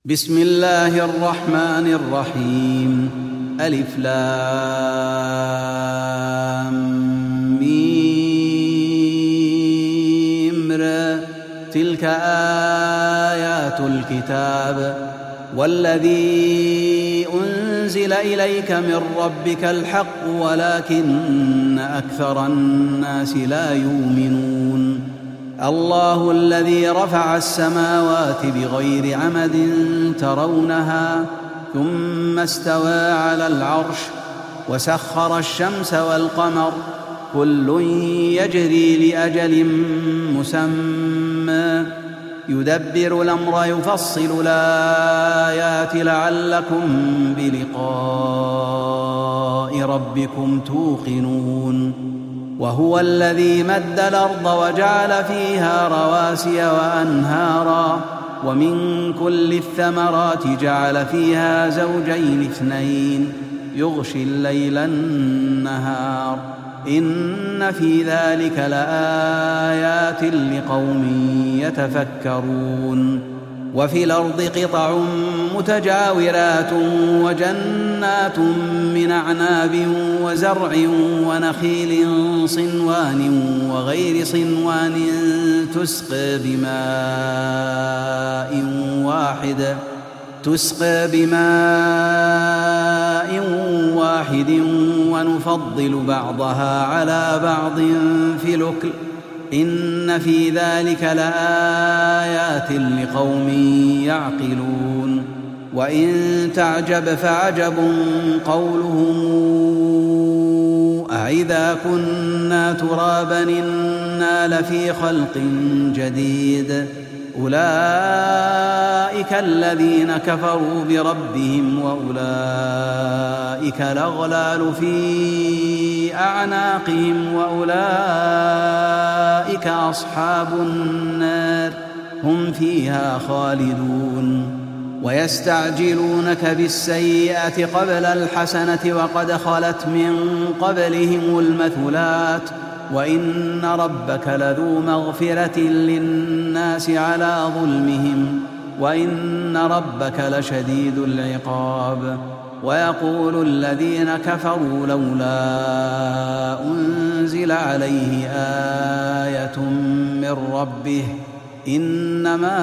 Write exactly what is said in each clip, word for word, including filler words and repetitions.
بسم الله الرحمن الرحيم. ألف لام ميم ر. تلك آيات الكتاب والذي أنزل إليك من ربك الحق ولكن أكثر الناس لا يؤمنون. الله الذي رفع السماوات بغير عمد ترونها ثم استوى على العرش وسخر الشمس والقمر كل يجري لأجل مسمى يدبر الأمر يفصل الآيات لعلكم بلقاء ربكم توقنون. وهو الذي مد الأرض وجعل فيها رواسي وأنهارا ومن كل الثمرات جعل فيها زوجين اثنين يغشي الليل النهار إن في ذلك لآيات لقوم يتفكرون. وفي الأرض قطع متجاورات وجنات من أعناب وزرع ونخيل صنوان وغير صنوان تسقى بماء واحد تسقى بماء واحد ونفضل بعضها على بعض في الأكل إن في ذلك لآيات لقوم يعقلون. وإن تعجب فعجب قولهم أإذا كنا ترابا إنا لفي خلق جديد أولئك الذين كفروا بربهم وأولئك الأغلال في أعناقهم وأولئك أصحاب النار هم فيها خالدون. ويستعجلونك بالسيئة قبل الحسنة وقد خلت من قبلهم المثلات وإن ربك لذو مغفرة للناس على ظلمهم وإن ربك لشديد العقاب. ويقول الذين كفروا لولا أنزل عليه آية من ربه إنما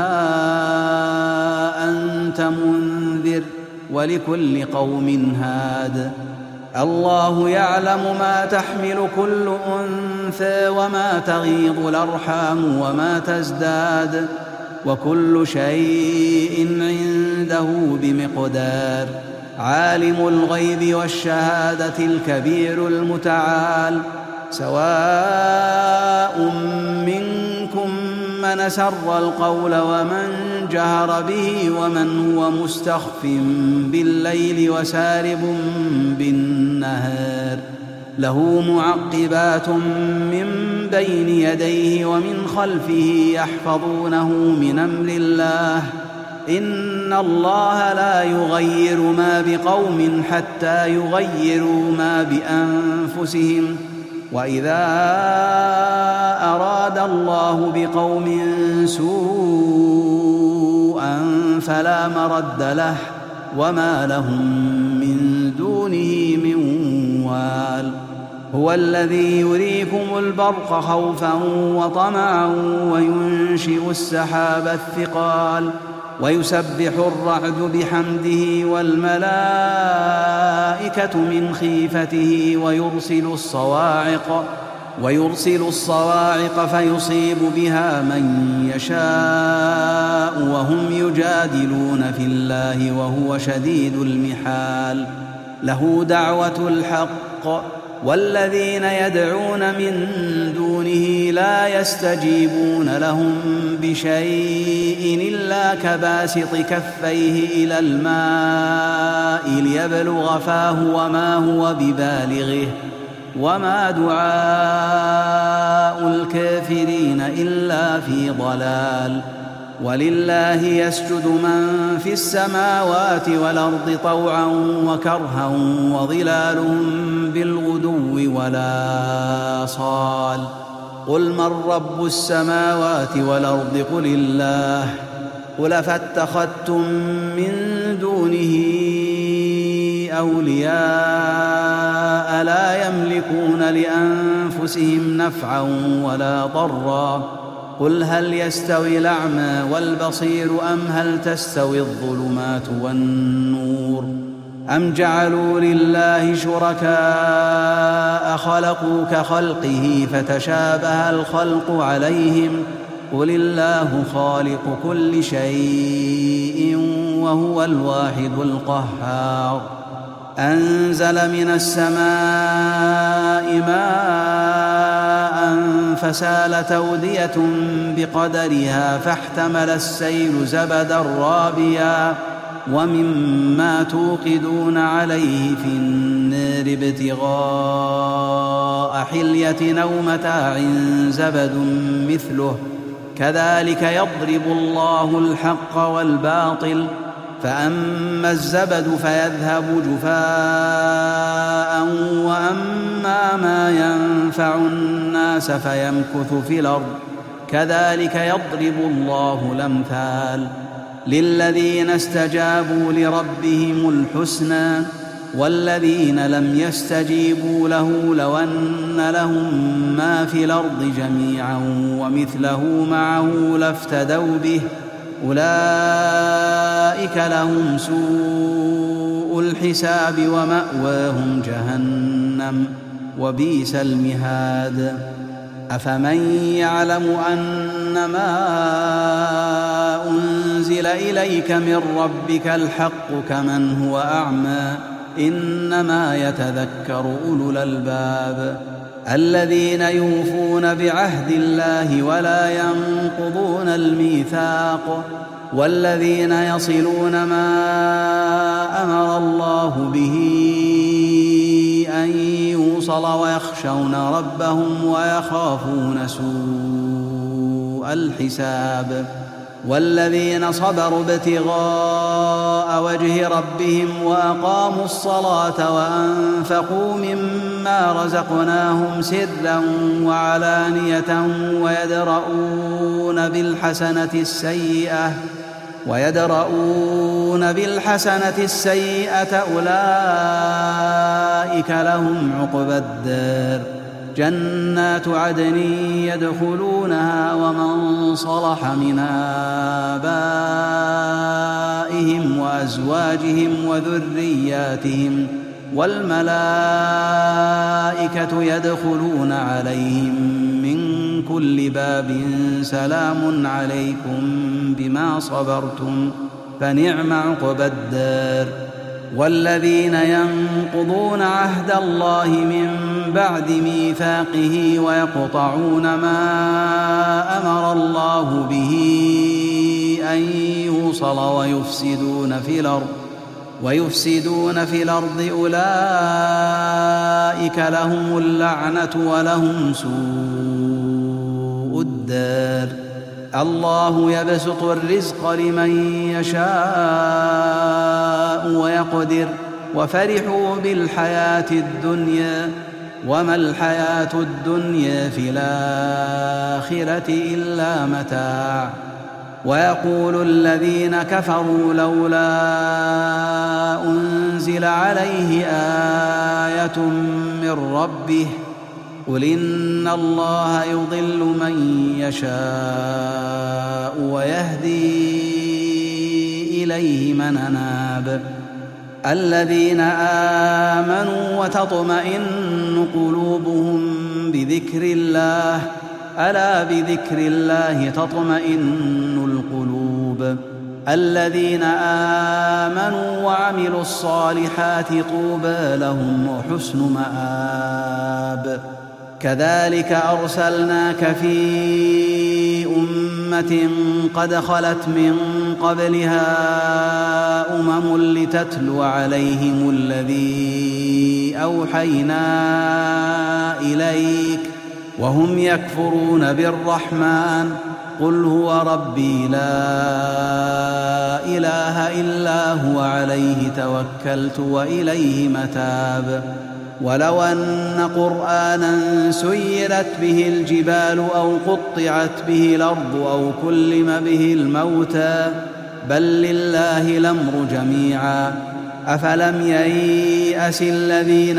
أنت منذر ولكل قوم هاد. الله يعلم ما تحمل كل أنثى وما تغيض الأرحام وما تزداد وكل شيء عنده بمقدار. عالم الغيب والشهادة الكبير المتعال سواء منكم من سر القول ومن جهر به ومن هو مستخف بالليل وسارب بالنهار له معقبات من بين يديه ومن خلفه يحفظونه من أمر الله إن الله لا يغير ما بقوم حتى يغيروا ما بأنفسهم وإذا أراد الله بقوم سوءا فلا مرد له وما لهم من دونه من وال. هو الذي يريكم البرق خوفا وطمعا وينشئ السحاب الثقال ويسبح الرعد بحمده والملائكة من خيفته ويرسل الصواعق ويرسل الصواعق فيصيب بها من يشاء وهم يجادلون في الله وهو شديد المحال. له دعوة الحق والذين يدعون من دونه لا يستجيبون لهم بشيء إلا كباسط كفيه إلى الماء ليبلغ فاه وما هو ببالغه وما دعاء الكافرين إلا في ضلال. ولله يسجد من في السماوات والأرض طوعا وكرها وظلالهم بالغدو ولا صال. قل من رب السماوات والأرض قل الله قل فاتخذتم من دونه أولياء لا يملكون لأنفسهم نفعا ولا ضرا قل هل يستوي الأعمى والبصير أم هل تستوي الظلمات والنور أم جعلوا لله شركاء خلقوا كخلقه فتشابه الخلق عليهم قل الله خالق كل شيء وهو الواحد القهار أنزل من السماء ماء فسالت أودية بقدرها فاحتمل السيل زبدا رابيا ومما توقدون عليه في النار ابتغاء حلية أو متاع زبد مثله كذلك يضرب الله الحق والباطل فأما الزبد فيذهب جفاء وأما ما ينفع الناس فيمكث في الأرض كذلك يضرب الله الأمثال للذين استجابوا لربهم الحسنى والذين لم يستجيبوا له لو أن لهم ما في الأرض جميعا ومثله معه لافتدوا به أولئك لهم سوء الحساب ومأواهم جهنم وبئس المهاد أفمن يعلم أنما أنزل إليك من ربك الحق كمن هو أعمى إنما يتذكر أولو الألباب الذين يوفون بعهد الله ولا ينقضون الميثاق والذين يصلون ما أمر الله به أن يوصل ويخشون ربهم ويخافون سوء الحساب والذين صبروا ابتغاء وجه ربهم وأقاموا الصلاة وأنفقوا مما رزقناهم سرا وعلانية ويدرؤون بالحسنة السيئة ويدرؤون بالحسنة السيئة أولئك لهم عقبى الدار جنات عدن يدخلونها ومن صلح من آبائهم وأزواجهم وذرياتهم والملائكة يدخلون عليهم من كل باب سلام عليكم بما صبرتم فنعم عقبى الدار والذين ينقضون عهد الله من بعد ميثاقه ويقطعون ما أمر الله به أن يوصل ويفسدون في الأرض ويفسدون في الأرض أولئك لهم اللعنة ولهم سوء الدار الله يبسط الرزق لمن يشاء ويقدر وفرحوا بالحياة الدنيا وما الحياة الدنيا في الآخرة إلا متاع ويقول الذين كفروا لولا أنزل عليه آية من ربه قل إن الله يضل من يشاء ويهدي إليه من أناب الذين آمنوا وتطمئن قلوبهم بذكر الله ألا بذكر الله تطمئن القلوب الذين آمنوا وعملوا الصالحات طوبى لهم وحسن مآب كذلك أرسلناك في أمة قد خلت من قبلها أمم لتتلو عليهم الذي أوحينا إليك وهم يكفرون بالرحمن قل هو ربي لا إله إلا هو عليه توكلت وإليه متاب ولو أن قرآنا سيرت به الجبال أو قطعت به الأرض أو كلم به الموتى بل لله الأمر جميعا. أفلم ييأس الذين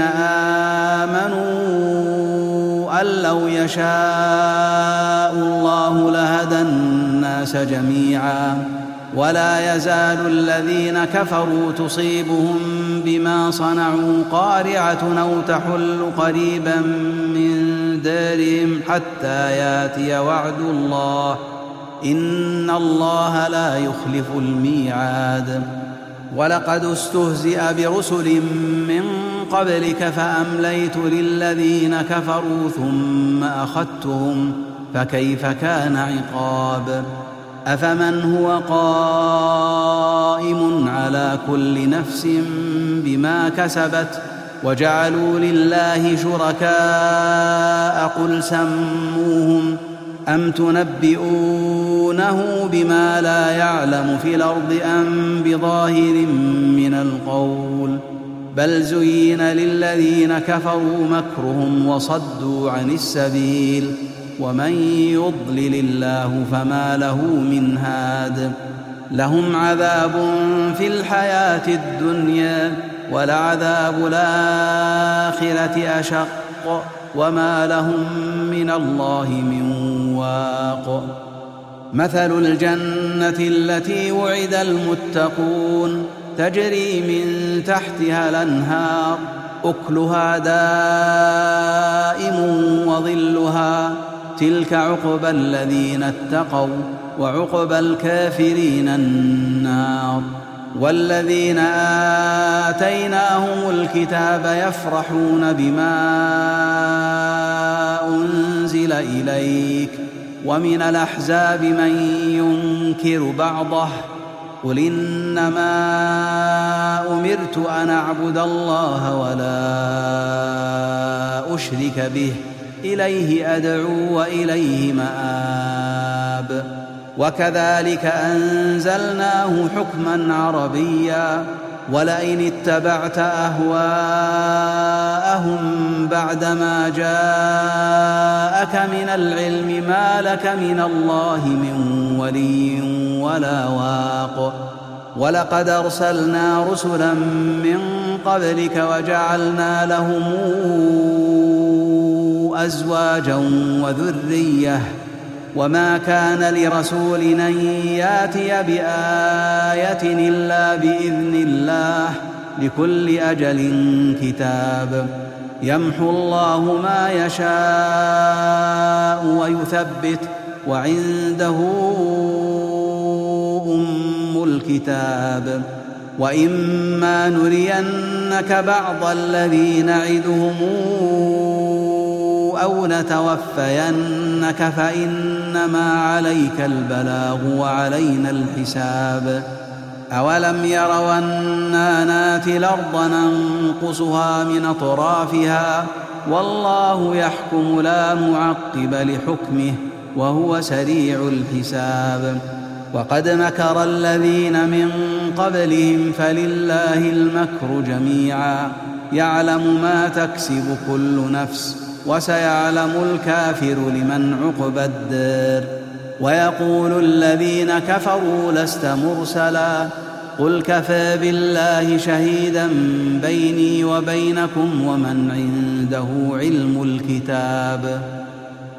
آمنوا أن لو يشاء الله لهدى الناس جميعا؟ ولا يزال الذين كفروا تصيبهم بما صنعوا قارعة أو تحل قريبا من دارهم حتى ياتي وعد الله، إن الله لا يخلف الميعاد. ولقد استهزئ برسل من قبلك فأمليت للذين كفروا ثم أخذتهم فكيف كان عقاب. أفمن هو قائم على كل نفس بما كسبت وجعلوا لله شركاء قل سموهم أم تنبئونه بما لا يعلم في الأرض أم بظاهر من القول؟ بل زين للذين كفروا مكرهم وصدوا عن السبيل، ومن يضلل الله فما له من هاد. لهم عذاب في الحياة الدنيا ولعذاب الآخرة أشق وما لهم من الله من واق. مثل الجنة التي وعد المتقون تجري من تحتها الأنهار أكلها دائم وظلها، تلك عقبى الذين اتقوا وعقبى الكافرين النار. والذين آتيناهم الكتاب يفرحون بما أنزل إليك ومن الأحزاب من ينكر بعضه قل إنما أمرت أن أعبد الله ولا أشرك به إليه أدعو وإليه مآب. وكذلك أنزلناه حكما عربيا، ولئن اتبعت أهواءهم بعدما جاءك من العلم ما لك من الله من ولي ولا واق. ولقد أرسلنا رسلا من قبلك وجعلنا لهم أزواجا وذرية، وما كان لرسول أن ياتي بآية إلا بإذن الله، لكل أجل كتاب. يمحو الله ما يشاء ويثبت، وعنده أم الكتاب. وإما نرينك بعض الذي نعدهم أو نتوفينك فإنما عليك البلاغ وعلينا الحساب. أولم يروا أنا ناتي الأرض ننقصها من أطرافها والله يحكم لا معقب لحكمه وهو سريع الحساب. وقد مكر الذين من قبلهم فلله المكر جميعا، يعلم ما تكسب كل نفس، وسيعلم الكافر لمن عقبى الدار. ويقول الذين كفروا لست مرسلا قل كفى بالله شهيدا بيني وبينكم ومن عنده علم الكتاب.